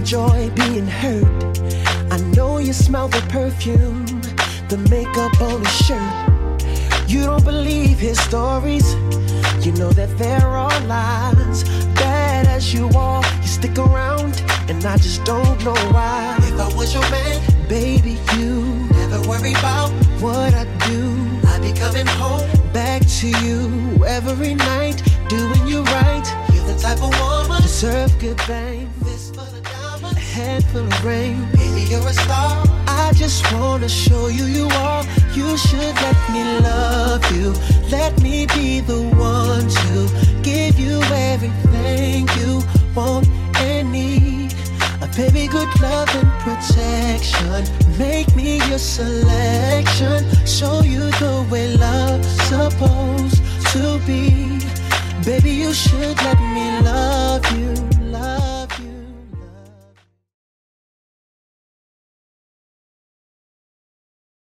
enjoy being hurt. I know you smell the perfume, the makeup on his shirt. You don't believe his stories, you know that there are lies. Bad as you are, you stick around, and I just don't know why. If I was your man, baby, you never worry about what I do. I'd be coming home back to you every night, doing you right. You're the type of woman deserve good fame. Fist full of diamonds, a head full of rain. Baby, you're a star. I just wanna show you you are. You should let me love you. Let me be the one to give you everything you want and need. A baby, good love and protection. Make me your selection. Show you the way love's supposed to be. Baby, you should let me love you.